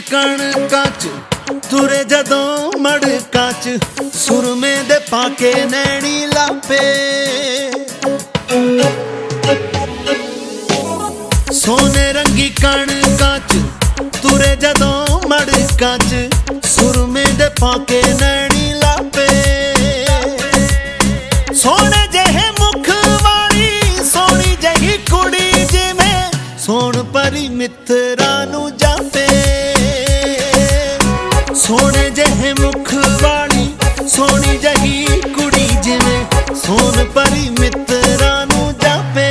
कणकां च तुरे जदों मड़कां च सुरमे दे पाके नैनी लापे सोने रंगी कणकां च तुरे जदों मड़कां च सुरमे दे पाके नैनी लापे सोने जेहे मुख वाली सोनी जही कुड़ी जिवें सोन परी मित्रा नू जापे सोने जेहे मुख वाली सोनी जही कुड़ी जिवें सोन परी मित्रा नू जापे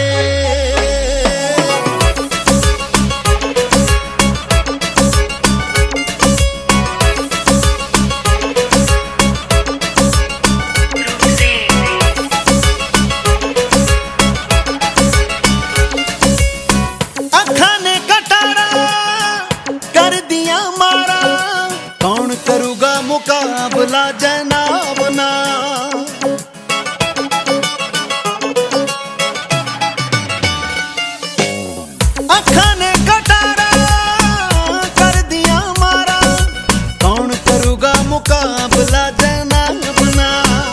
अखां ने कटारा कर दिया मारा कौन करूगा मुकाबला जनाब ना अखां ने कटारा कर दिया मारा कौन करूगा मुकाबला जनाब ना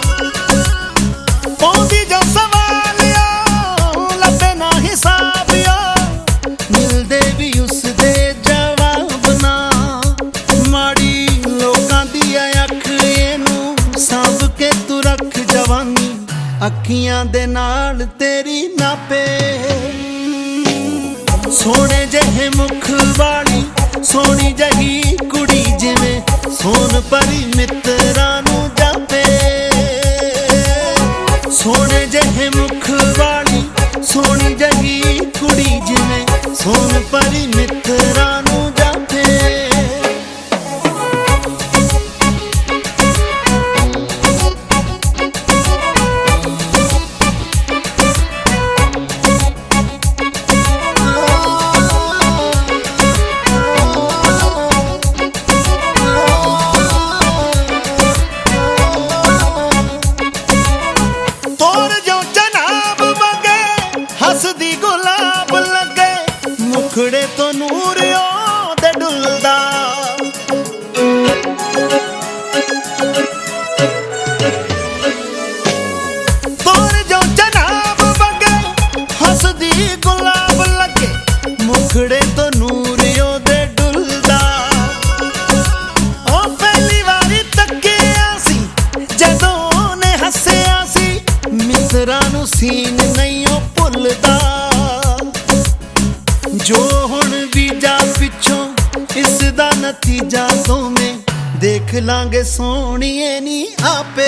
पौंदी जो सवाल लबे ना हिसाब मिलदे भी उस दे जवाब ना माड़ी लोकां दी अख इनू सांभ के तू रख जवानी अखियां दे नाल तेरी नापे सोने जेहे मुख वाली सोनी जही कुड़ी जिवें सोन परी मित्रा नू जापे सोने जेहे मुख वाली सोनी जही कुड़ी जिवें सोन परी मित्रा नू जापे हसदी गुलाब लगे मुखड़े तो नूर दे डुलदा तोर जो जनाब बगे हसदी गुलाब लगे मुखड़े तो नूर दे डुलदा ओ पहली वारी तकिया सी जदों ने हसिया सी मित्रा नू सीन नहीं भुलदा जो हुण बीजा पिछों इस दा नतीजा तो मैं देख लांगे सोनिए नी आपे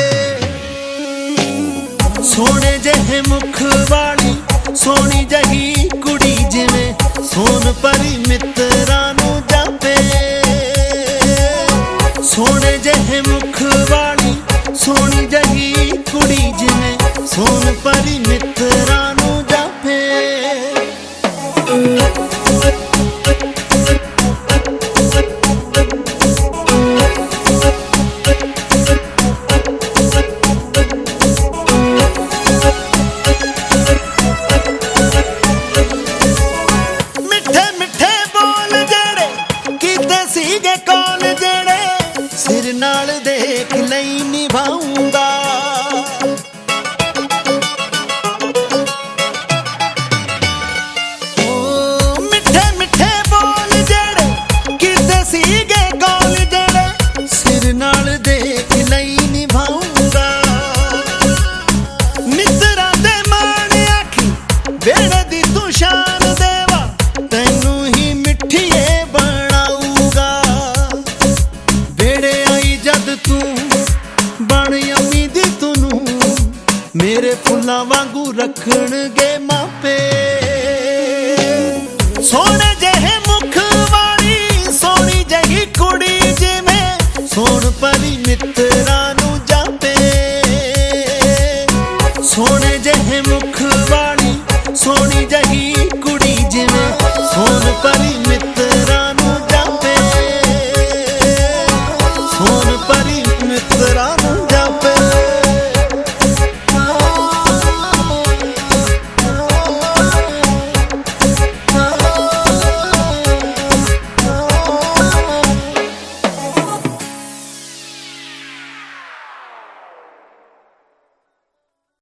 सोने जेहे मुख वाली सोनी जही कुड़ी जिवें सोन परी मित्रा नू जापे सोने जेहे मुख वाली सोनी जही कुड़ी जिवें सोन परी मित्रा नू जापे मिठे मिठे बोल जेड़े कीते सीगे कौन जेड़े सिर नाल देख लई निभाऊंगा मेरे फुल्लां वांगू रखणगे मापे सोने जेहे मुख वाली सोनी जही कुड़ी जिवें सोन परी मित्रा नू जापे सोने जेहे मुख वाली सोनी जही कुड़ी जिवें सोन परी